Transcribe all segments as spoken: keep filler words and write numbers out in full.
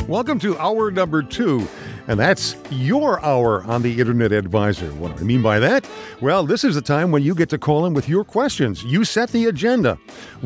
Welcome to hour number two, and that's your hour on the Internet Advisor. What do I mean by that? Well, this is the time when you get to call in with your questions. You set the agenda.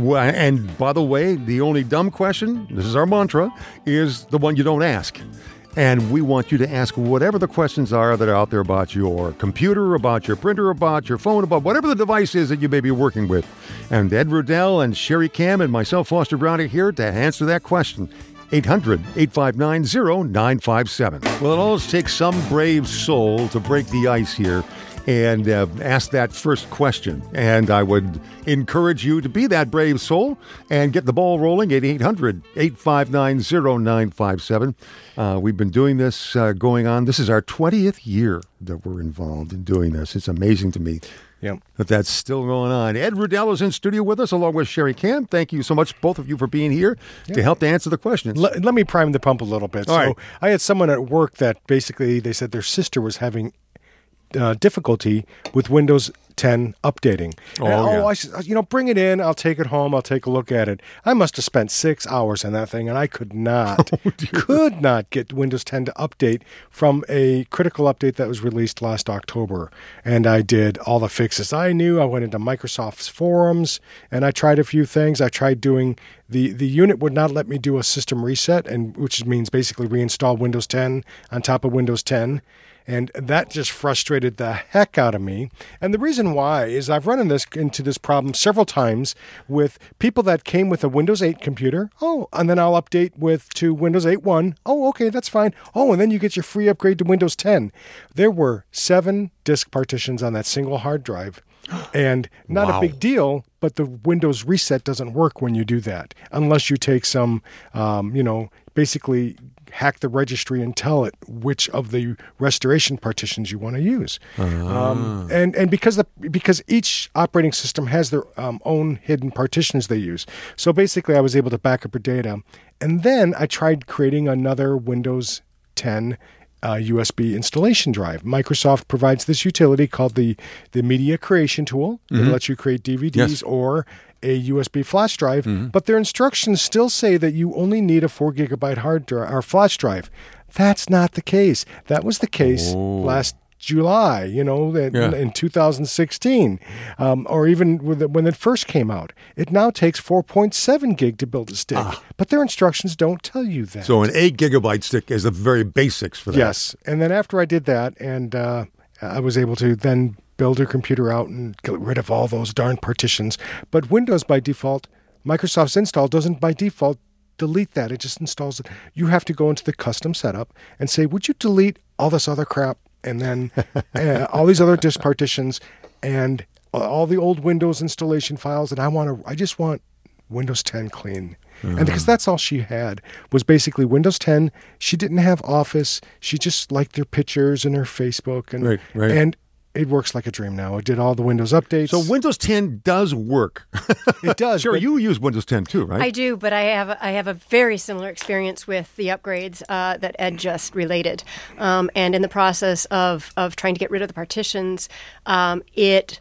And by the way, the only dumb question, this is our mantra, is the one you don't ask. And we want you to ask whatever the questions are that are out there about your computer, about your printer, about your phone, about whatever the device is that you may be working with. And Ed Rudell and Sherry Cam and myself, Foster Brown, are here to answer that question. eight hundred, eight five nine, zero nine five seven. Well, it always takes some brave soul to break the ice here and uh, ask that first question. And I would encourage you to be that brave soul and get the ball rolling at eight hundred, eight five nine, zero nine five seven. Uh, we've been doing this uh, going on. This is our twentieth year that we're involved in doing this. It's amazing to me. Yep. But that's still going on. Ed Rudell is in studio with us, along with Sherry Cam. Thank you so much, both of you, for being here yeah. to help to answer the questions. Let, let me prime the pump a little bit. All so right. I had someone at work that basically, they said their sister was having uh, difficulty with Windows ten updating. Oh, and, yeah. oh I said, you know, bring it in. I'll take it home. I'll take a look at it. I must have spent six hours on that thing, and I could not, oh, could not get Windows ten to update from a critical update that was released last October. And I did all the fixes I knew. I went into Microsoft's forums, and I tried a few things. I tried doing the the unit would not let me do a system reset, and which means basically reinstall Windows ten on top of Windows ten. And that just frustrated the heck out of me. And the reason why is I've run in this, into this problem several times with people that came with a Windows eight computer. Oh, and then I'll update with to Windows eight point one. Oh, okay, that's fine. Oh, and then you get your free upgrade to Windows ten. There were seven disk partitions on that single hard drive. And not wow. a big deal, but the Windows reset doesn't work when you do that. Unless you take some, um, you know, basically hack the registry and tell it which of the restoration partitions you want to use. Uh-huh. Um, and and because the because each operating system has their um, own hidden partitions they use. So basically I was able to back up your data. And then I tried creating another Windows ten uh, U S B installation drive. Microsoft provides this utility called the, the Media Creation Tool. Mm-hmm. It lets you create D V Ds yes. or a U S B flash drive, mm-hmm. but their instructions still say that you only need a four gigabyte hard drive or flash drive. That's not the case. That was the case oh. last July, you know, in, yeah. in two thousand sixteen, um, or even with it, when it first came out. It now takes four point seven gig to build a stick, ah. but their instructions don't tell you that. So an eight gigabyte stick is the very basics for that. Yes, and then after I did that, and uh, I was able to then build your computer out and get rid of all those darn partitions. But Windows by default, Microsoft's install doesn't by default delete that. It just installs it. You have to go into the custom setup and say, would you delete all this other crap and then uh, all these other disk partitions and all the old Windows installation files, and I want to. I just want Windows ten clean. Uh-huh. And because that's all she had was basically Windows ten. She didn't have Office. She just liked her pictures and her Facebook and right, right. and it works like a dream now. It did all the Windows updates. So Windows ten does work. It does. Sure, you use Windows ten too, right? I do, but I have I have a very similar experience with the upgrades uh, that Ed just related. Um, and in the process of, of trying to get rid of the partitions, um, it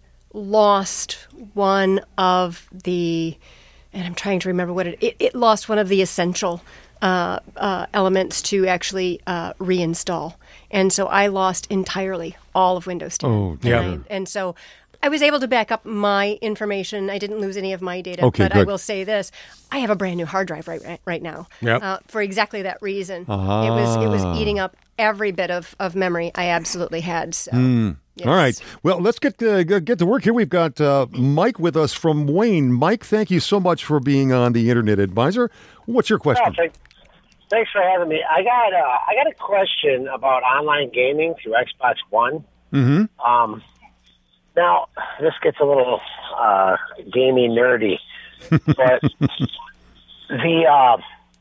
lost one of the, and I'm trying to remember what it, it, it lost one of the essential uh, uh, elements to actually uh, reinstall. And so I lost entirely all of Windows ten. Oh, yeah. And, I, and so I was able to back up my information. I didn't lose any of my data. Okay, but good. I will say this. I have a brand new hard drive right right now yep. uh, for exactly that reason. Ah. It was it was eating up every bit of, of memory I absolutely had. So, mm. yes. All right. Well, let's get to, get to work here. We've got uh, Mike with us from Wayne. Mike, thank you so much for being on the Internet Advisor. What's your question? Yeah, Thanks for having me. I got uh, I got a question about online gaming through Xbox One. Mm-hmm. Um, now this gets a little uh, gamey nerdy, but the uh,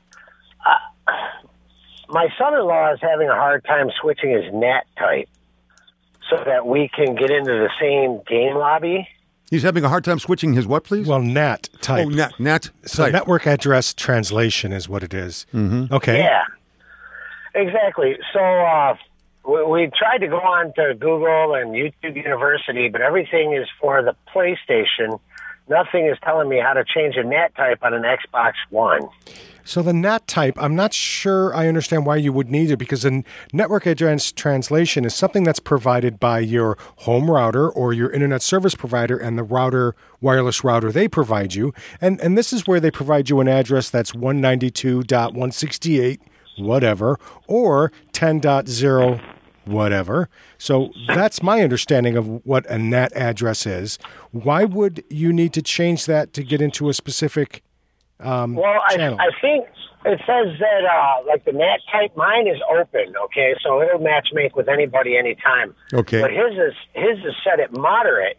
uh, my son-in-law is having a hard time switching his NAT type so that we can get into the same game lobby. He's having a hard time switching his what, please? Well, NAT type. Oh, NAT, NAT So type. network address translation is what it is. Mm-hmm. Okay. Yeah, exactly. So uh, we, we tried to go on to Google and YouTube University, but everything is for the PlayStation. Nothing is telling me how to change a NAT type on an Xbox One. So the N A T type, I'm not sure I understand why you would need it, because the network address translation is something that's provided by your home router or your internet service provider and the router, wireless router they provide you. And and this is where they provide you an address that's one ninety-two dot one sixty-eight whatever or ten dot zero whatever. So that's my understanding of what a N A T address is. Why would you need to change that to get into a specific Um, well, I, I think it says that, uh, like, the N A T type, mine is open, okay? So it'll match make with anybody anytime. Okay. But his is, his is set at moderate,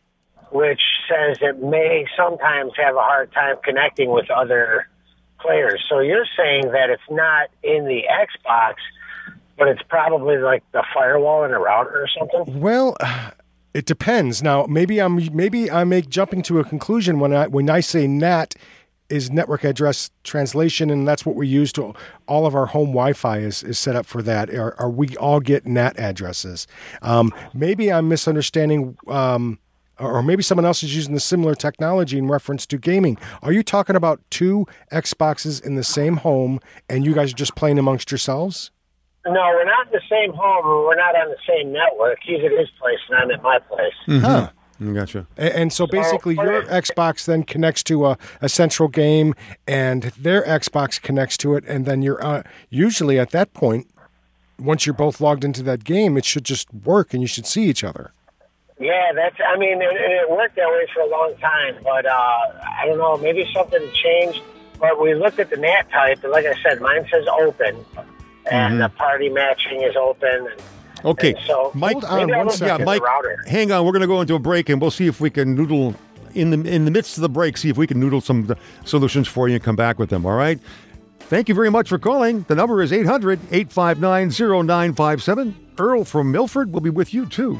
which says it may sometimes have a hard time connecting with other players. So you're saying that it's not in the Xbox, but it's probably like the firewall in a router or something? Well, it depends. Now, maybe I'm maybe I'm make, jumping to a conclusion when I when I say N A T is network address translation, and that's what we use to all of our home Wi-Fi is, is set up for that. Or, or we all get N A T addresses. Um, maybe I'm misunderstanding, um, or maybe someone else is using the similar technology in reference to gaming. Are you talking about two Xboxes in the same home, and you guys are just playing amongst yourselves? No, we're not in the same home. We're not on the same network. He's at his place, and I'm at my place. Mm-hmm. Huh. Gotcha. And, and so basically your Xbox then connects to a, a central game, and their Xbox connects to it, and then you're uh, usually at that point, once you're both logged into that game, it should just work, and you should see each other. Yeah, that's, I mean, it, it worked that way for a long time, but uh, I don't know, maybe something changed. But we looked at the N A T type, and like I said, mine says open, and mm-hmm. the party matching is open, and Okay, and so, Mike. Hold on one second. Yeah, Mike. Hang on. We're going to go into a break, and we'll see if we can noodle in the in the midst of the break. See if we can noodle some solutions for you and come back with them. All right. Thank you very much for calling. The number is eight hundred, eight five nine, zero nine five seven. Earl from Milford will be with you too.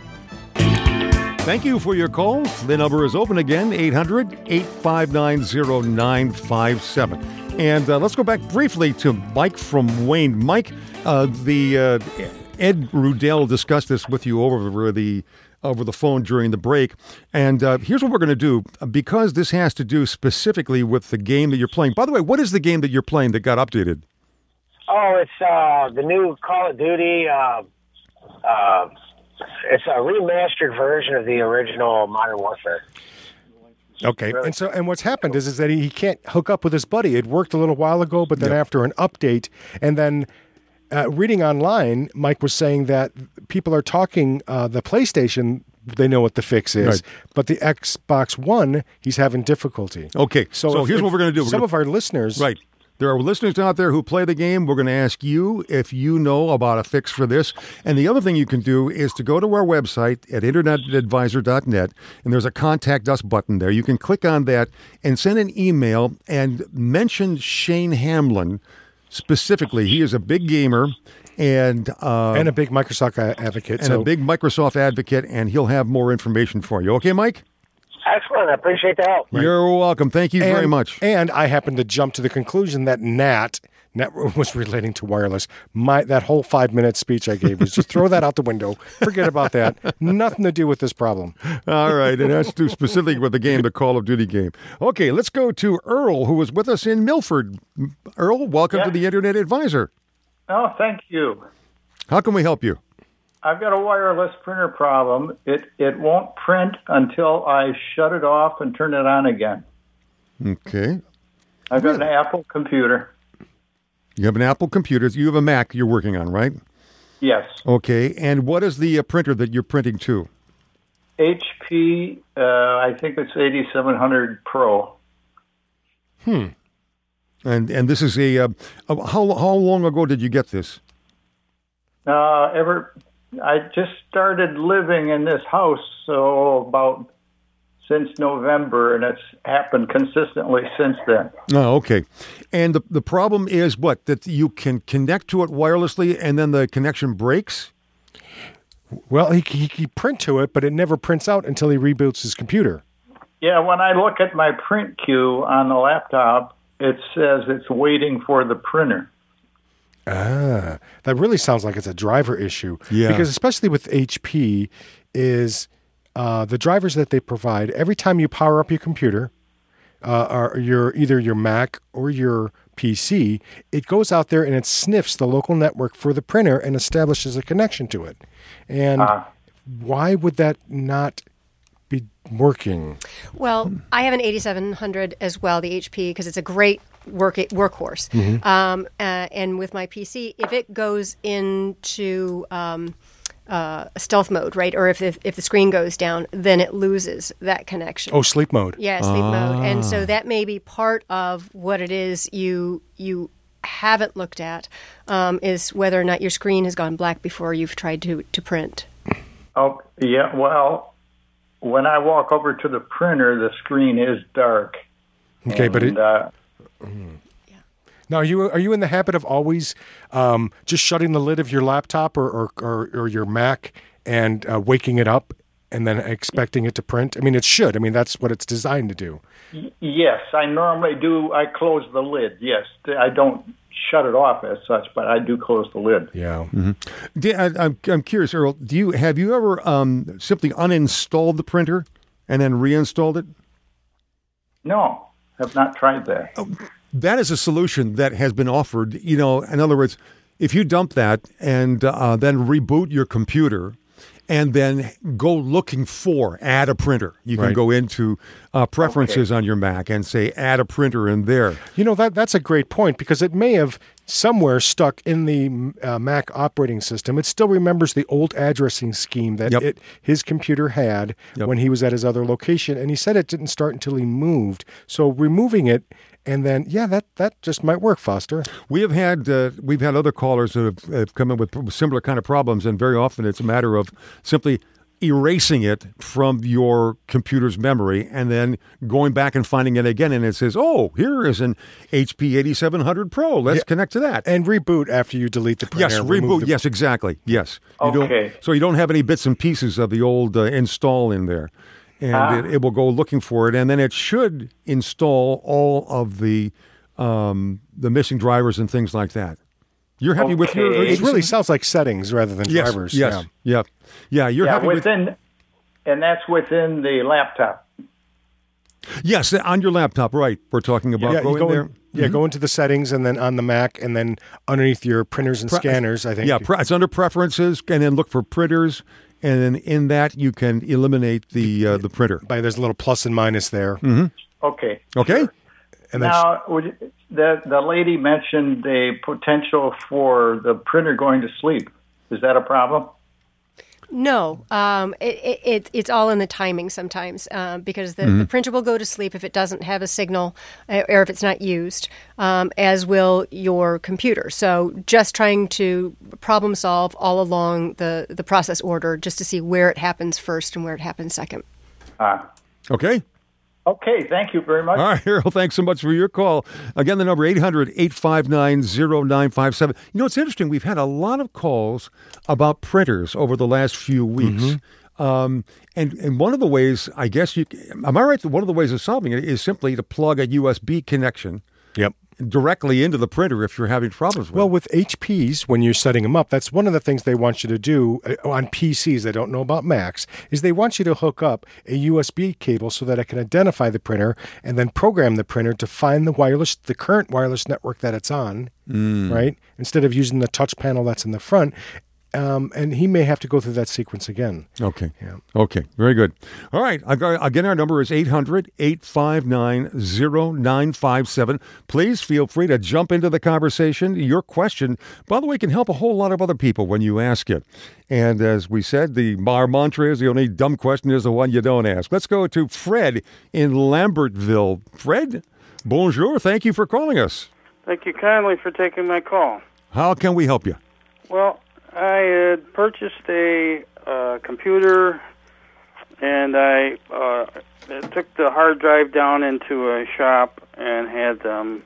Thank you for your calls. The number is open again: eight hundred, eight five nine, zero nine five seven. And uh, let's go back briefly to Mike from Wayne. Mike, uh, the. Uh, Ed Rudell discussed this with you over the over the phone during the break. And uh, here's what we're going to do. Because this has to do specifically with the game that you're playing. By the way, what is the game that you're playing that got updated? Oh, it's uh, the new Call of Duty. Uh, uh, it's a remastered version of the original Modern Warfare. Okay, and so and what's happened is is that he can't hook up with his buddy. It worked a little while ago, but then yep. after an update, and then Uh, reading online, Mike was saying that people are talking, uh, the PlayStation, they know what the fix is, right. but the Xbox One, he's having difficulty. Okay, so, so if, here's if what we're going to do. We're some gonna, of our listeners... Right. There are listeners out there who play the game. We're going to ask you if you know about a fix for this. And the other thing you can do is to go to our website at internet advisor dot net, and there's a Contact Us button there. You can click on that and send an email and mention Shane Hamlin specifically. He is a big gamer and uh, and a big Microsoft advocate. And so. a big Microsoft advocate, and he'll have more information for you. Okay, Mike? Excellent. I appreciate the help. Right. You're welcome. Thank you and, very much. And I happened to jump to the conclusion that N A T, network, was relating to wireless. My That whole five-minute speech I gave was just throw that out the window. Forget about that. Nothing to do with this problem. All right. And that's too specific with the game, the Call of Duty game. Okay, let's go to Earl, who was with us in Milford. Earl, welcome yeah. to the Internet Advisor. Oh, thank you. How can we help you? I've got a wireless printer problem. It it won't print until I shut it off and turn it on again. Okay. I've got an Apple computer. You have an Apple computer. You have a Mac you're working on, right? Yes. Okay. And what is the uh, printer that you're printing to? H P, uh, I think it's eighty-seven hundred Pro. Hmm. And and this is a, uh, how how long ago did you get this? Uh, ever, I just started living in this house, so about since November, and it's happened consistently since then. Oh, okay. And the the problem is what? That you can connect to it wirelessly, and then the connection breaks? Well, he he can print to it, but it never prints out until he reboots his computer. Yeah, when I look at my print queue on the laptop, it says it's waiting for the printer. Ah, that really sounds like it's a driver issue. Yeah. Because especially with H P, is uh, the drivers that they provide, every time you power up your computer, uh, or your either your Mac or your P C, it goes out there and it sniffs the local network for the printer and establishes a connection to it. And Uh, why would that not be working? Well, I have an eighty-seven hundred as well, the H P, because it's a great work workhorse. Um, uh, and with my P C, if it goes into um, uh, stealth mode, right, or if, if if the screen goes down, then it loses that connection. Oh, sleep mode. Yeah, sleep mode. And so that may be part of what it is you you haven't looked at, um, is whether or not your screen has gone black before you've tried to, to print. Oh, yeah. Well, when I walk over to the printer, the screen is dark. Okay, and, but it, uh, now are you are you in the habit of always um, just shutting the lid of your laptop or or, or, or your Mac and uh, waking it up and then expecting it to print? I mean, it should. I mean, that's what it's designed to do. y- yes, I normally do. I close the lid. Yes, I don't shut it off as such, but I do close the lid. Yeah. Do- I- I'm, I'm curious, Earl. Do you have you ever um, simply uninstalled the printer and then reinstalled it? No, have not tried that. That is a solution that has been offered. You know, in other words, if you dump that and uh, then reboot your computer and then go looking for add a printer, you can Right. go into uh, preferences on your Mac and say add a printer in there. You know, that that's a great point because it may have somewhere stuck in the uh, Mac operating system. It still remembers the old addressing scheme that Yep. it his computer had Yep. when he was at his other location, and he said it didn't start until he moved. So removing it and then, yeah, that, that just might work, Foster. We have had uh, we've had other callers that have, have come in with similar kind of problems, and very often it's a matter of simply erasing it from your computer's memory and then going back and finding it again, and it says, "Oh, here is an H P eighty-seven hundred Pro. Let's Yeah. connect to that." And reboot after you delete the printer. Yes, remove reboot. the- Yes, exactly. Yes. You don't- Okay. so you don't have any bits and pieces of the old uh, install in there, and Ah. it, it will go looking for it, and then it should install all of the um, the missing drivers and things like that. You're happy with your? Okay. It really sounds like settings rather than yes, drivers. Yes. Yeah. Yeah. Yeah. You're yeah, happy with. within, and that's within the laptop. Yes, on your laptop. Right. We're talking about Yeah, you going go there. in, yeah, go into the settings and then on the Mac and then underneath your printers and Pre- scanners, I think. Yeah, pre- it's under preferences, and then look for printers, and then in that you can eliminate the uh, the printer. By there's a little plus and minus there. Okay. Okay. And then Now, would you- the the lady mentioned the potential for the printer going to sleep. Is that a problem? No, um, it, it, it, it's all in the timing sometimes uh, because the, the printer will go to sleep if it doesn't have a signal uh, or if it's not used, um, as will your computer. So just trying to problem solve all along the, the process order just to see where it happens first and where it happens second. Ah. Okay. Okay. Thank you very much. All right, Harold, thanks so much for your call. Again, the number eight hundred, eight five nine, zero nine five seven. You know, it's interesting. We've had a lot of calls about printers over the last few weeks. Um, and, and one of the ways, I guess you, am I right? that One of the ways of solving it is simply to plug a U S B connection Yep. directly into the printer if you're having problems with Well, it. with H Ps, when you're setting them up, that's one of the things they want you to do uh, on P Cs. I don't know about Macs. Is they want you to hook up a U S B cable so that it can identify the printer and then program the printer to find the wireless, the current wireless network that it's on, right? Instead of using the touch panel that's in the front. Um, and he may have to go through that sequence again. Okay. Yeah. Okay. Very good. All right. I got- Again, our number is eight hundred, eight five nine, zero nine five seven. Please feel free to jump into the conversation. Your question, by the way, can help a whole lot of other people when you ask it. And as we said, the our mantra is the only dumb question is the one you don't ask. Let's go to Fred in Lambertville. Fred, bonjour. Thank you for calling us. Thank you kindly for taking my call. How can we help you? Well, I had purchased a uh, computer, and I uh, took the hard drive down into a shop and had them.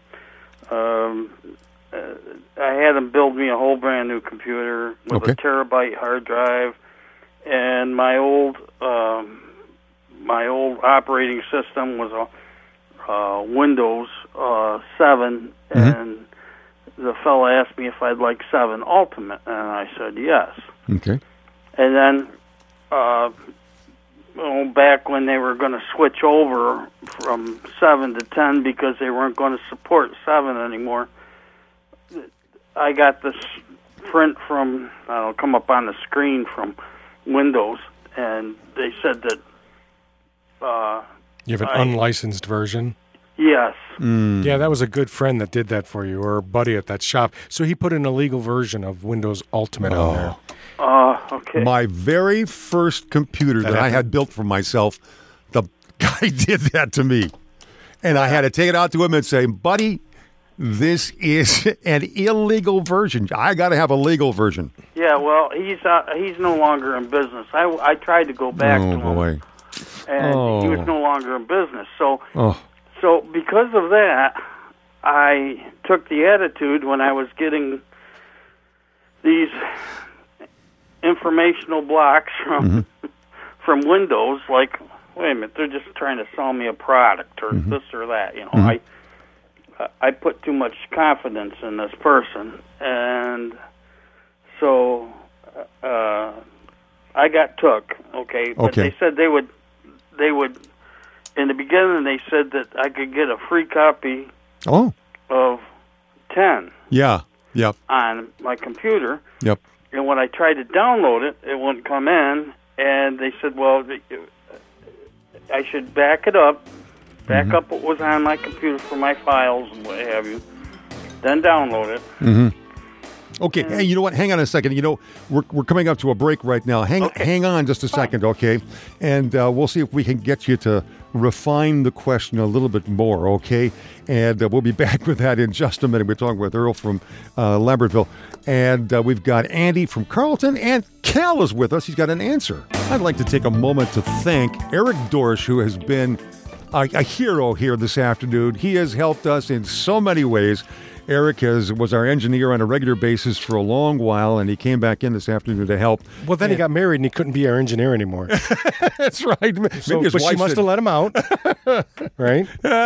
Um, uh, I had them build me a whole brand new computer with Okay. a terabyte hard drive, and my old um, my old operating system was a uh, Windows uh, seven, and the fellow asked me if I'd like seven Ultimate, and I said yes. Okay. And then uh, well, back when they were going to switch over from seven to ten because they weren't going to support seven anymore. I got this print from, I don't know, come up on the screen from Windows, and they said that... Uh, you have an I, unlicensed version? Yes. Mm. Yeah, that was a good friend that did that for you, or a buddy at that shop. So he put an illegal version of Windows Ultimate Oh. on there. Uh, okay. My very first computer that, That I had happened? built for myself, the guy did that to me. And I had to take it out to him and say, buddy, this is an illegal version. I got to have a legal version. Yeah, well, he's uh, he's no longer in business. I, I tried to go back oh, to him, boy. and Oh. he was no longer in business. So, Oh, so because of that, I took the attitude when I was getting these informational blocks from Mm-hmm. from Windows, like, wait a minute, they're just trying to sell me a product or Mm-hmm. this or that. You know, I I put too much confidence in this person, and so uh, I got took. Okay, but Okay. they said they would they would in the beginning. They said that I could get a free copy oh, of ten yeah, yep, on my computer. yep. And when I tried to download it, it wouldn't come in. And they said, well, I should back it up, back Mm-hmm. up what was on my computer for my files and what have you, then download it. Mm-hmm. Okay, hey, you know what? Hang on a second. You know, we're, we're coming up to a break right now. Hang Okay. hang on just a second, okay? And uh, we'll see if we can get you to refine the question a little bit more, okay? And uh, we'll be back with that in just a minute. We're talking with Earl from uh, Lambertville. And uh, we've got Andy from Carlton, and Cal is with us. He's got an answer. I'd like to take a moment to thank Eric Dorsch, who has been a, a hero here this afternoon. He has helped us in so many ways. Eric has, was our engineer on a regular basis for a long while, and he came back in this afternoon to help. Well, then he got married and he couldn't be our engineer anymore. That's right. Maybe So, his but she wife must said- have let him out, right?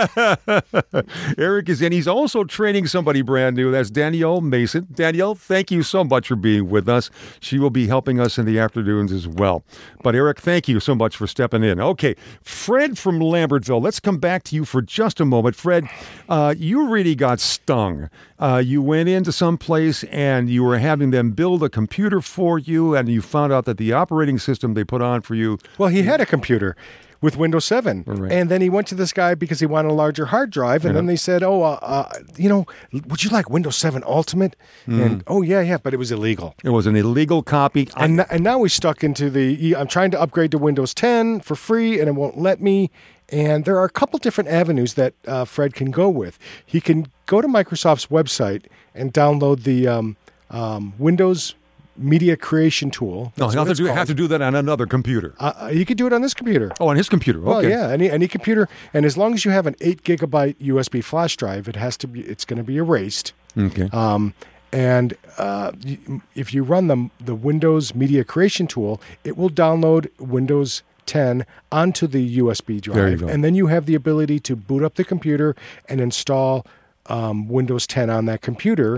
Eric is in. He's also training somebody brand new. That's Danielle Mason. Danielle, thank you so much for being with us. She will be helping us in the afternoons as well. But Eric, thank you so much for stepping in. Okay, Fred from Lambertville. Let's come back to you for just a moment. Fred, uh, you really got stung. Uh, you went into some place and you were having them build a computer for you, and you found out that the operating system they put on for you. Well, he had a computer with Windows seven. Right. And then he went to this guy because he wanted a larger hard drive. And then they said, oh, uh, uh, you know, would you like Windows seven Ultimate? And, oh, yeah, yeah, but it was illegal. It was an illegal copy. And, n- and now we're stuck into the, I'm trying to upgrade to Windows ten for free, and it won't let me. And there are a couple different avenues that uh, Fred can go with. He can go to Microsoft's website and download the um, um, Windows Media Creation Tool. No, That's he'll what have to, it's do, have called. to do that on another computer. Uh, you could do it on this computer. Oh, on his computer. Okay. Well, yeah, any any computer, and as long as you have an eight gigabyte U S B flash drive, it has to be. It's going to be erased. Okay. Um, and uh, y- if you run the the Windows Media Creation Tool, it will download Windows ten onto the U S B drive, There you go. and then you have the ability to boot up the computer and install um, Windows ten on that computer.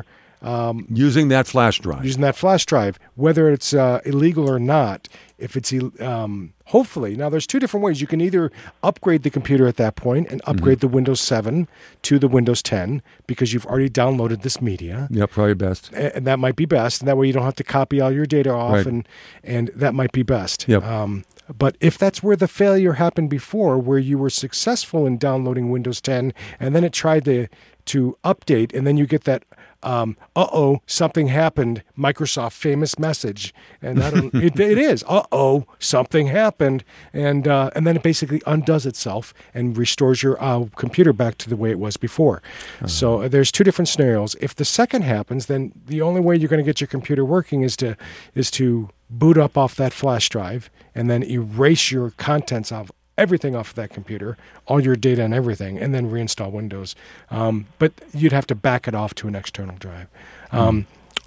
Using that flash drive. Using that flash drive, whether it's uh, illegal or not. If it's ill- um, hopefully now, there's two different ways. You can either upgrade the computer at that point and upgrade the Windows seven to the Windows ten because you've already downloaded this media, Yeah, probably best. a- and that might be best. And that way, you don't have to copy all your data off, Right. and and that might be best. Yep. Um, but if that's where the failure happened before, where you were successful in downloading Windows ten, and then it tried to to update, and then you get that um, uh-oh, something happened, Microsoft famous message. And I don't, it, it is, uh-oh, something happened. And uh, and then it basically undoes itself and restores your uh, computer back to the way it was before. So uh, there's two different scenarios. If the second happens, then the only way you're going to get your computer working is to is to boot up off that flash drive and then erase your contents of everything off of that computer, all your data and everything, and then reinstall Windows. Um, but you'd have to back it off to an external drive. Um,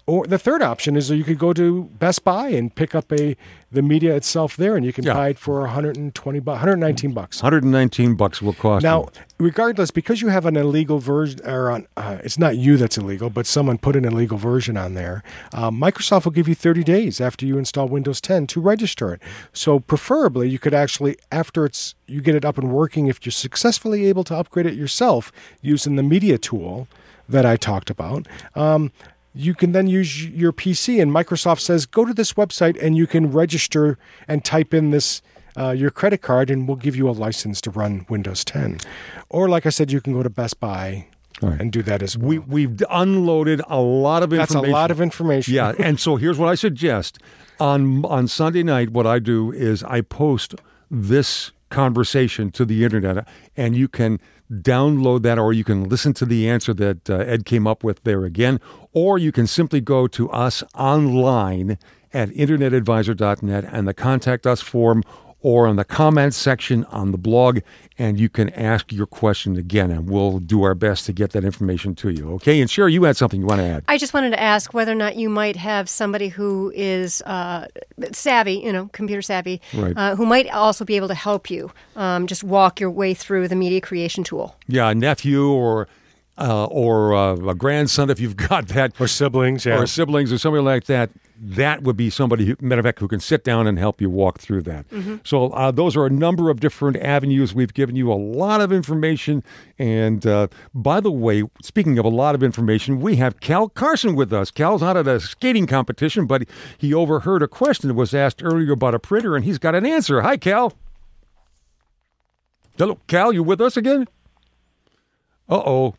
Or the third option is that you could go to Best Buy and pick up a the media itself there, and you can Yeah. buy it for one hundred twenty bucks, one hundred nineteen bucks. one hundred nineteen bucks will cost Now, you. regardless, because you have an illegal version, or on, uh, it's not you that's illegal, but someone put an illegal version on there, uh, Microsoft will give you thirty days after you install Windows ten to register it. So preferably, you could actually, after it's you get it up and working, if you're successfully able to upgrade it yourself using the media tool that I talked about, um, you can then use your P C, and Microsoft says, go to this website and you can register and type in this uh, your credit card, and we'll give you a license to run Windows ten. Or, like I said, you can go to Best Buy Right. and do that as well. We, we've unloaded a lot of That's information. a lot of information. Yeah, and so here's what I suggest. On on Sunday night, what I do is I post this conversation to the internet, and you can download that, or you can listen to the answer that uh, Ed came up with there again, or you can simply go to us online at internet advisor dot net and the Contact Us form, or on the comments section on the blog, and you can ask your question again, and we'll do our best to get that information to you. Okay? And Sherry, you had something you want to add. I just wanted to ask whether or not you might have somebody who is uh, savvy, you know, computer savvy, Right. uh, who might also be able to help you um, just walk your way through the media creation tool. Yeah, a nephew or uh, or uh, a grandson, if you've got that, Or siblings, yeah. or siblings or somebody like that. That would be somebody, who, matter of fact, who can sit down and help you walk through that. Mm-hmm. So uh, those are a number of different avenues. We've given you a lot of information. And uh, by the way, speaking of a lot of information, we have Cal Carson with us. Cal's not at a skating competition, but he overheard a question that was asked earlier about a printer, and he's got an answer. Hi, Cal. Hello, Cal, you with us again? Uh-oh.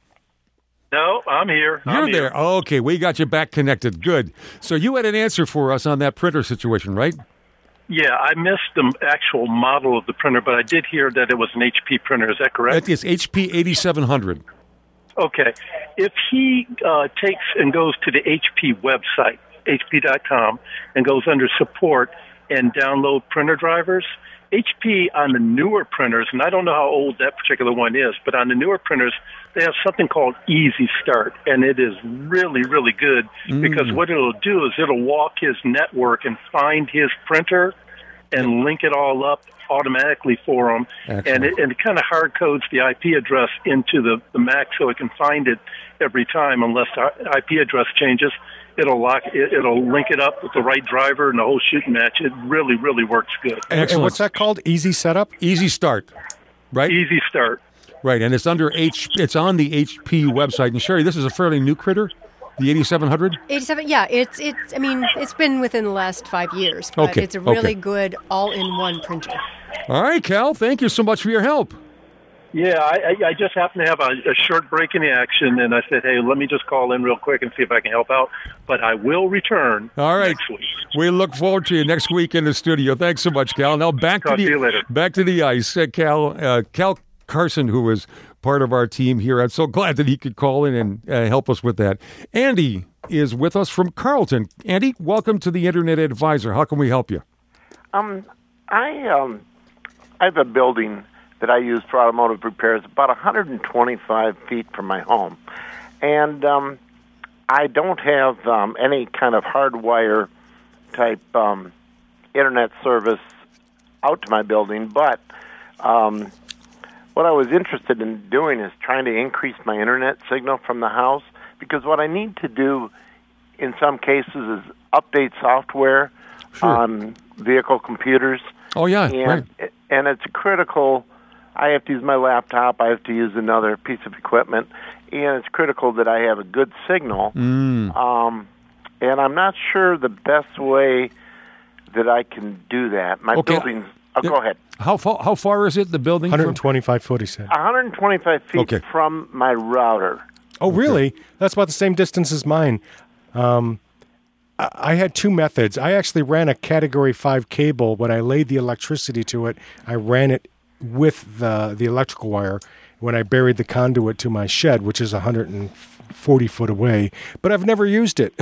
No, I'm here. You're I'm there. Here. Okay, we got you back connected. Good. So you had an answer for us on that printer situation, right? Yeah, I missed the actual model of the printer, but I did hear that it was an H P printer. Is that correct? It's H P eighty-seven hundred. Okay. If he uh, takes and goes to the H P website, H P dot com, and goes under support and download printer drivers, H P on the newer printers, and I don't know how old that particular one is, but on the newer printers, they have something called Easy Start, and it is really, really good Mm. because what it'll do is it'll walk his network and find his printer and link it all up automatically for him, Excellent. and it, and it kind of hard codes the I P address into the, the Mac so it can find it every time unless the I P address changes. It'll lock it, it'll link it up with the right driver and the whole shooting match. It really, really works good. Excellent. And what's that called? Easy Setup? Easy Start, right? Easy Start. Right, and it's under H. It's on the H P website. And Sherry, this is a fairly new critter, the eighty-seven hundred. eighty-seven, yeah, it's it's. I mean, it's been within the last five years, but Okay, it's a really okay. good all-in-one printer. All right, Cal. Thank you so much for your help. Yeah, I, I I just happened to have a, a short break in the action, and I said, hey, let me just call in real quick and see if I can help out. But I will return All right. next week. We look forward to you next week in the studio. Thanks so much, Cal. Now back Talk to the to you later. back to the ice. Uh, Cal uh, Cal Carson, who is part of our team here. I'm so glad that he could call in and uh, help us with that. Andy is with us from Carlton. Andy, welcome to the Internet Advisor. How can we help you? Um, I um, I have a building that I use for automotive repairs, about one hundred twenty-five feet from my home, and um, I don't have um, any kind of hardwire type um, internet service out to my building. But um, what I was interested in doing is trying to increase my internet signal from the house, because what I need to do in some cases is update software Sure. on vehicle computers. Oh, yeah, and, right. and it's critical. I have to use my laptop. I have to use another piece of equipment, and it's critical that I have a good signal. Mm. Um, and I'm not sure the best way that I can do that. My Okay. building's. Oh, Yeah. Go ahead. How far? How far is it? The building? one from- hundred twenty-five foot, he said. one hundred twenty-five feet Okay. from my router. Oh, really? That's about the same distance as mine. Um, I, I had two methods. I actually ran a Category five cable. When I laid the electricity to it, I ran it with the, the electrical wire. When I buried the conduit to my shed, which is one hundred forty foot away, but I've never used it.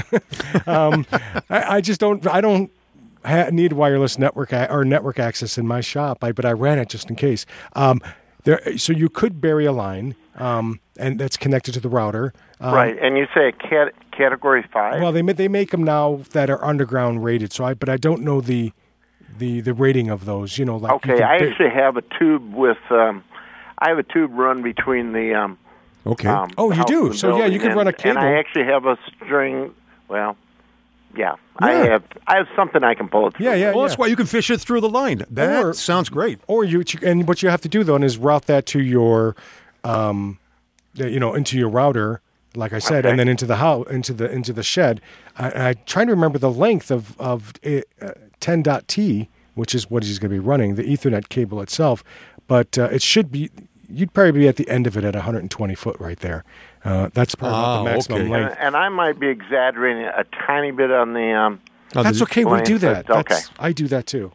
um, I, I just don't. I don't ha- need wireless network a- or network access in my shop. I, but I ran it just in case. Um, there, so you could bury a line, um, and that's connected to the router. Um, Right, and you say a cat, Category five? Well, they ma- they make them now that are underground rated. So I, but I don't know the the the rating of those. You know, like you Okay, can I ba- actually have a tube with. Um, I have a tube run between the. Um, Okay. um, Oh, the you house do? and the So, yeah, you building, could run a and- And I cable. actually have a string. Well, yeah, I Yeah. have. I have something I can pull it through. Yeah, yeah, Well, yeah. that's why you can fish it through the line. That Or- sounds great. Or you and what you have to do then is route that to your, um, you know, into your router, like I said, Okay. and then into the house, into the into the shed. I, I trying to remember the length of of uh, ten dot T, which is what he's going to be running, the Ethernet cable itself, but uh, it should be. You'd probably be at the end of it at one hundred twenty foot right there. Uh, that's probably about Ah, the maximum okay. length. And, and I might be exaggerating a tiny bit on the. Um, Oh, That's the- okay. We length, do that. but- okay. That's, I do that too.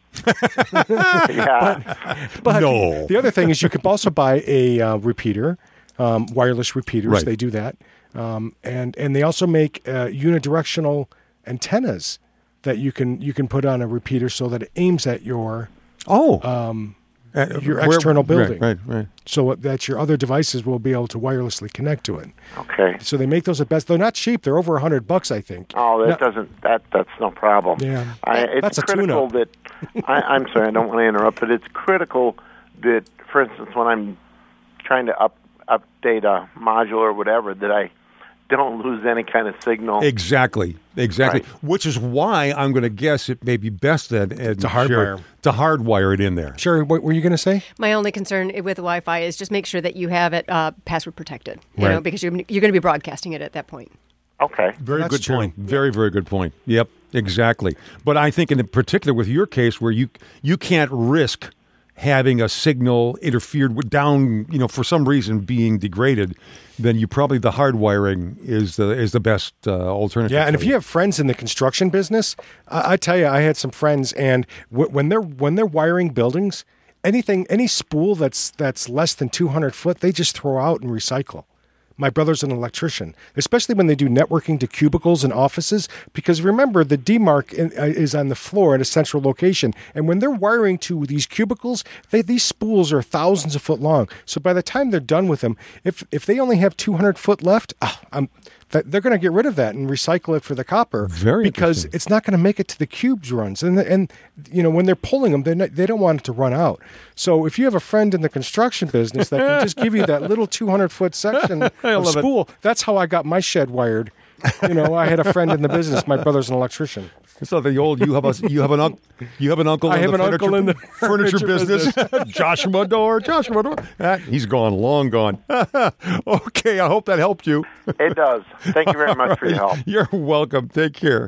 yeah. But No. the other thing is you could also buy a uh, repeater, um, wireless repeaters. Right. They do that, um, and and they also make uh, unidirectional antennas that you can you can put on a repeater so that it aims at your Oh. um, Uh, your where- external right, building. Right, right. so that your other devices will be able to wirelessly connect to it. Okay. So they make those at best. They're not cheap. They're over a hundred bucks, I think. Oh, that No- doesn't. That that's no problem. Yeah. I, it's That's a critical tune-up. that. I, I'm sorry, I don't want to interrupt, but it's critical that, for instance, when I'm trying to up update a module or whatever, that I don't lose any kind of signal. Exactly, exactly. Right. Which is why I'm going to guess it may be best then Ed, To and Sherry, hardwire. to hardwire it in there. Sherry, what were you going to say? My only concern with Wi-Fi is just make sure that you have it uh, password protected, you Right. know, because you're you're going to be broadcasting it at that point. Okay. Very That's good true. point. Very, very good point. Yep, exactly. But I think in particular with your case where you you can't risk having a signal interfered with down, you know, for some reason being degraded, then you probably the hardwiring is the is the best uh, alternative. Yeah, and for if you have friends in the construction business, I, I tell you, I had some friends, and w- when they're when they're wiring buildings, anything, any spool that's that's less than two hundred foot, they just throw out and recycle. My brother's an electrician, especially when they do networking to cubicles and offices, because remember, the D MARC in, uh, is on the floor at a central location. And when they're wiring to these cubicles, they, these spools are thousands of foot long. So by the time they're done with them, if if they only have two hundred foot left, ah, I'm, th- they're going to get rid of that and recycle it for the copper. Very because interesting. it's not going to make it to the cubes runs. And, the, and you know, when they're pulling them, they're not, they don't want it to run out. So if you have a friend in the construction business that can just give you that little two hundred foot section of love it. spool, that's how I got my shed wired. You know, I had a friend in the business. My brother's an electrician. So the old you have a you have an uncle you have an uncle I in have the an furniture, uncle in the furniture furniture business. Joshua Door, Joshua Door. Ah, he's gone, long gone. Okay, I hope that helped you. It does. Thank you very much for your help. You're welcome. Take care.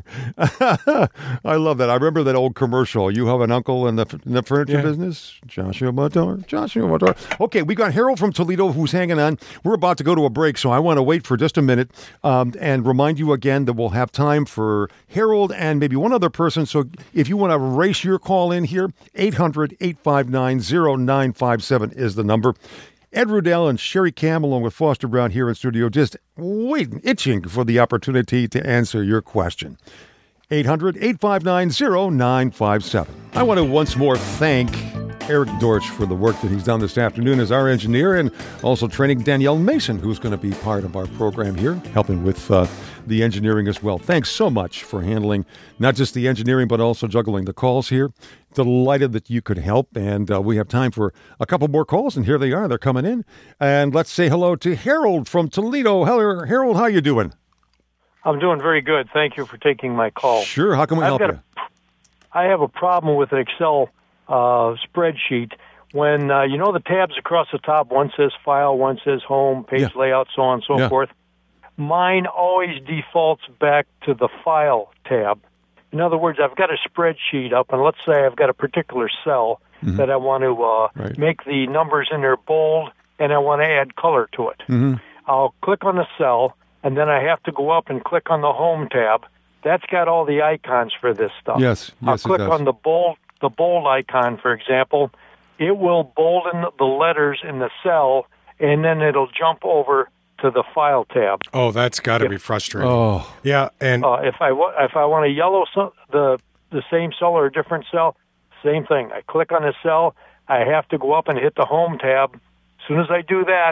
I love that. I remember that old commercial. You have an uncle in the in the furniture Yeah. business, Joshua Motor. Joshua Motor. Okay, we got Harold from Toledo who's hanging on. We're about to go to a break, so I want to wait for just a minute um, and remind you again that we'll have time for Harold and maybe one other person. So if you want to race your call in here, eight hundred, eight five nine, zero nine five seven is the number. Ed Rudell and Sherry Cam, along with Foster Brown here in studio, just waiting, itching for the opportunity to answer your question. eight hundred, eight five nine, zero nine five seven. I want to once more thank Eric Dortch for the work that he's done this afternoon as our engineer, and also training Danielle Mason, who's going to be part of our program here, helping with uh, the engineering as well. Thanks so much for handling not just the engineering, but also juggling the calls here. Delighted that you could help, and uh, we have time for a couple more calls, and here they are. They're coming in. And let's say hello to Harold from Toledo. Hello, Harold, how you doing? I'm doing very good. Thank you for taking my call. Sure, how can we I've help got you? a, I have a problem with an Excel uh, spreadsheet. When, uh, you know, the tabs across the top, one says File, one says Home, Page Yeah. Layout, so on and so Yeah. forth. Mine always defaults back to the File tab. In other words, I've got a spreadsheet up, and let's say I've got a particular cell Mhm. that I want to uh, Right. make the numbers in there bold, and I want to add color to it. Mm-hmm. I'll click on the cell, and then I have to go up and click on the Home tab. That's got all the icons for this stuff. Yes, I'll yes, it click does. on the bold, the bold icon, for example. It will bolden the letters in the cell, and then it'll jump over to the File tab. Oh, that's got to Yep. be frustrating. Oh, Yeah, and Uh, if I wa- if I want to yellow so- the the same cell or a different cell, same thing. I click on the cell. I have to go up and hit the Home tab. As soon as I do that,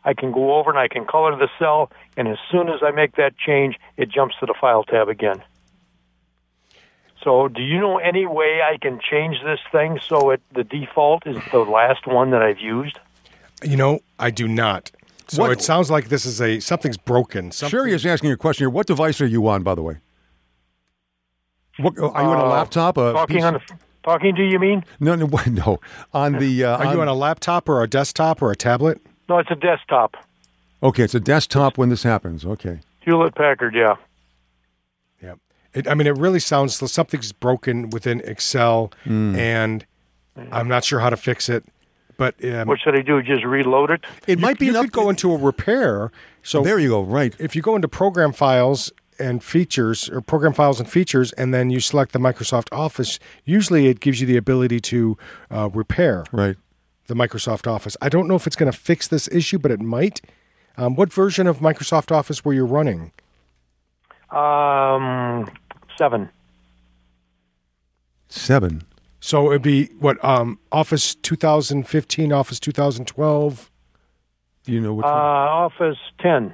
I can go over and I can color the cell, and as soon as I make that change, it jumps to the File tab again. So do you know any way I can change this thing so it the default is the last one that I've used? You know, I do not. So What- it sounds like this is a something's broken. Something, Sherry is asking a question here. What device are you on, by the way? What, are you on a Uh, laptop? A Talking P C? on the, talking to you mean? No, no, no. On the. Uh, Are you on a laptop or a desktop or a tablet? No, it's a desktop. Okay, it's a desktop when this happens. Okay. Hewlett Packard, yeah. Yeah. It, I mean, it really sounds like something's broken within Excel, Hmm. and I'm not sure how to fix it. But um, What should I do? Just reload it? It might be you enough. could go into a repair. So There you go. Right. if you go into program files and features, or program files and features, and then you select the Microsoft Office, usually it gives you the ability to uh, repair Right. the Microsoft Office. I don't know if it's going to fix this issue, but it might. Um, what version of Microsoft Office were you running? Um, seven. Seven. So it'd be what um, Office twenty fifteen, Office twenty twelve. Do you know what? Uh, Office ten,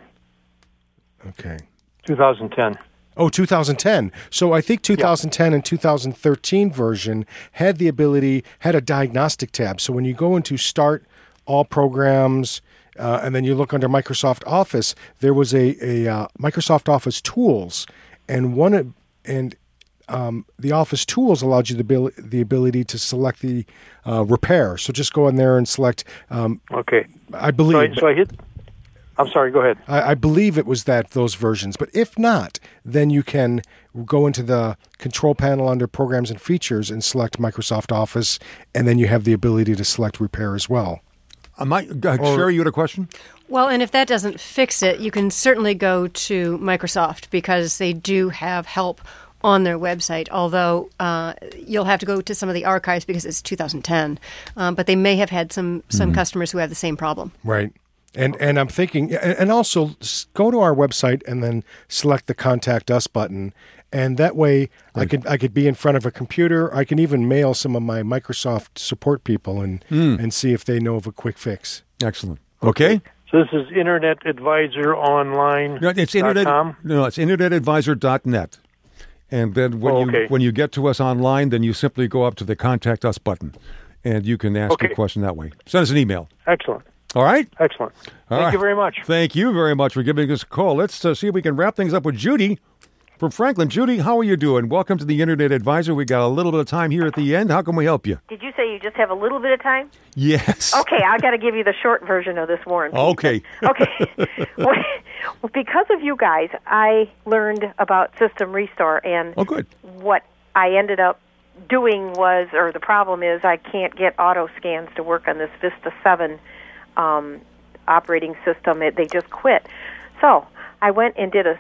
Okay. twenty ten. Oh, two thousand ten. So I think two thousand ten and two thousand thirteen version had the ability, had a diagnostic tab. So when you go into Start, All Programs, uh, and then you look under Microsoft Office, there was a, a uh, Microsoft Office Tools, and one and um, the Office Tools allowed you the ability, the ability to select the uh, repair. So just go in there and select. Um, Okay. I believe. So I, so I hit. I'm sorry. Go ahead. I, I believe it was that those versions, but if not, then you can go into the control panel under Programs and Features and select Microsoft Office, and then you have the ability to select Repair as well. Uh, my, uh, Sherry, you had a question? Well, and if that doesn't fix it, you can certainly go to Microsoft because they do have help on their website, although uh, you'll have to go to some of the archives because it's two thousand ten. Um, but they may have had some, some Mm-hmm. customers who have the same problem. Right. And and I'm thinking, and and also s- go to our website and then select the Contact Us button, and that way I could I could be in front of a computer. I can even mail some of my Microsoft support people and and see if they know of a quick fix. Excellent. Okay. So this is Internet Advisor Online. No, it's internet. com? No, it's internet advisor dot net. And then when Oh, you okay. when you get to us online, then you simply go up to the Contact Us button, and you can ask Okay. a question that way. Send us an email. Excellent. All right. Excellent. All Thank right. you very much. Thank you very much for giving us a call. Let's uh, see if we can wrap things up with Judy from Franklin. Judy, how are you doing? Welcome to the Internet Advisor. We got a little bit of time here at the end. How can we help you? Did you say you just have a little bit of time? Yes. Okay, I got to give you the short version of this warranty. Okay. Okay. Well, because of you guys, I learned about System Restore, and Oh, good. what I ended up doing was, or the problem is, I can't get auto scans to work on this Vista seven um, operating system. It, they just quit. So I went and did a,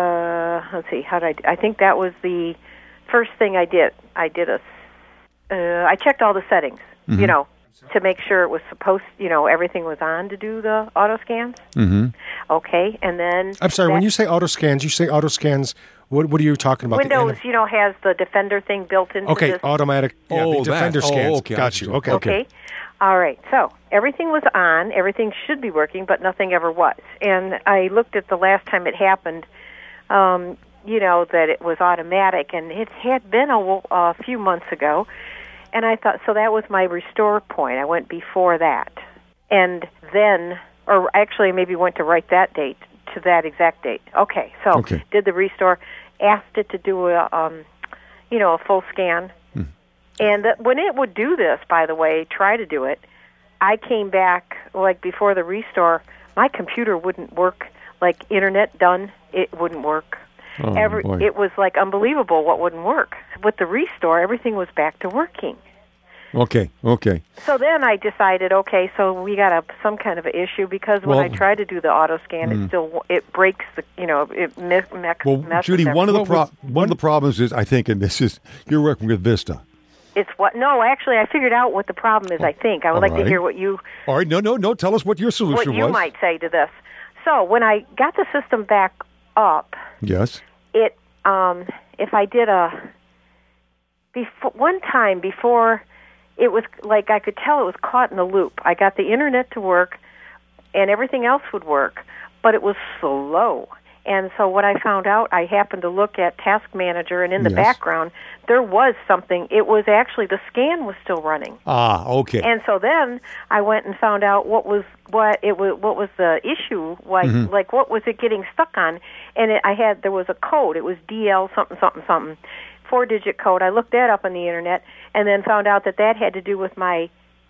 uh, let's see, how did I, I think that was the first thing I did. I did a, uh, I checked all the settings, you know, to make sure it was supposed, you know, everything was on to do the auto scans. Mm-hmm. Okay, and then I'm sorry, that- when you say auto scans, you say auto scans. What what are you talking about? The Windows, anim- you know, has the Defender thing built into okay, this. automatic. Yeah, Oh, the that. Defender Oh, scans. okay, I Got you. understand. Okay. Okay. All right. So everything was on. Everything should be working, but nothing ever was. And I looked at the last time it happened, um, you know, that it was automatic, and it had been a, a few months ago. And I thought, so that was my restore point. I went before that. And then, or actually maybe went to write that date to that exact date. Okay. So Okay. did the restore, asked it to do a, um, you know, a full scan. And that when it would do this, by the way, try to do it, I came back, like before the restore, my computer wouldn't work. Like internet done, it wouldn't work. Oh, Every, boy. it was like unbelievable what wouldn't work. With the restore, everything was back to working. Okay. Okay. So then I decided, okay, so we got a some kind of an issue because when Well- I try to do the auto scan, it still it breaks the, you know, it me- me- Well, messes Judy, one of the everything. pro- one of the problems is, I think, and this is, you're working with Vista. It's what? No, actually, I figured out what the problem is. I think I would all like right. to hear what you All right. No, no, no. Tell us what your what solution you was. might say to this. So when I got the system back up, Yes. it um, if I did a before one time before, it was like I could tell it was caught in a loop. I got the internet to work, and everything else would work, but it was slow. And so what I found out, I happened to look at Task Manager, and in the Yes. background, there was something. It was actually, the scan was still running. Ah, okay. And so then I went and found out what was what it was, what was the issue, like Mm-hmm. like what was it getting stuck on? And it, I had there was a code. It was D L something something something, four-digit code. I looked that up on the internet, and then found out that that had to do with my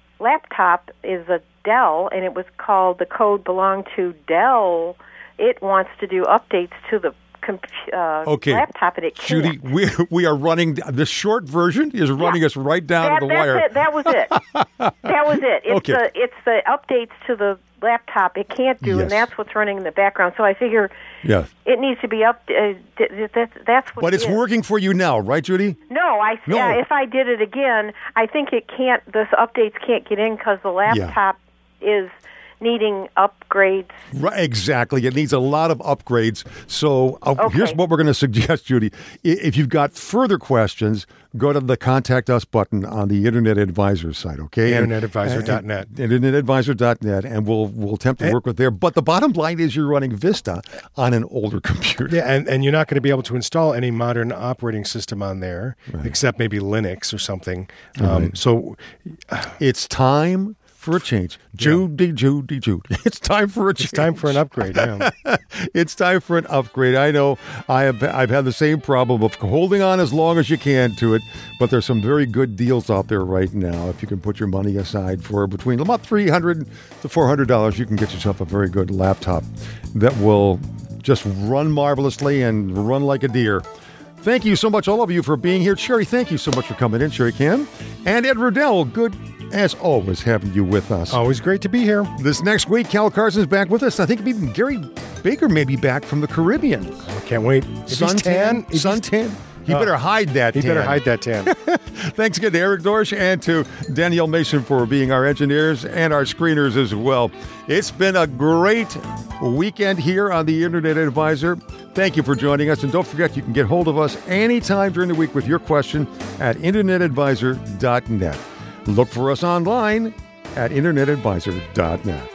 laptop is a Dell, and it was called, the code belonged to Dell. It wants to do updates to the comp- uh, Okay. laptop, and it can't. Judy, we we are running, the short version is running Yeah. us right down that, to the that's wire. It. That was it. That was it. It's Okay. the it's the updates to the laptop it can't do, Yes. and that's what's running in the background. So I figure Yes. it needs to be up. Uh, th- th- that, that's what. But it it's is. working for you now, right, Judy? No, I No. Uh, if I did it again, I think it can't. This updates can't get in because the laptop is needing upgrades. Right, exactly. It needs a lot of upgrades. So uh, Okay. here's what we're going to suggest, Judy. I- If you've got further questions, go to the Contact Us button on the Internet Advisor site, okay? And- internet advisor dot net. and- internet advisor dot net, and we'll we'll attempt to work with there. But the bottom line is you're running Vista on an older computer. Yeah, and, and you're not going to be able to install any modern operating system on there, except maybe Linux or something. Um, so It's time for a change. Judy, Judy, Judy. It's time for a change. it's time for an upgrade. Yeah. It's time for an upgrade. I know I have I've had the same problem of holding on as long as you can to it, but there's some very good deals out there right now. If you can put your money aside for between about three hundred to four hundred dollars, you can get yourself a very good laptop that will just run marvelously and run like a deer. Thank you so much, all of you, for being here. Sherry, thank you so much for coming in, Sherry Cam. And Ed Riddell, good as always having you with us. Always great to be here. This next week, Cal Carson's back with us. I think even Gary Baker may be back from the Caribbean. I can't wait. If he's tan, if he's- Suntan. He Uh, better hide that he tan. better hide that tan. Thanks again to Eric Dorsch and to Danielle Mason for being our engineers and our screeners as well. It's been a great weekend here on the Internet Advisor. Thank you for joining us. And don't forget, you can get hold of us anytime during the week with your question at internet advisor dot net. Look for us online at internet advisor dot net.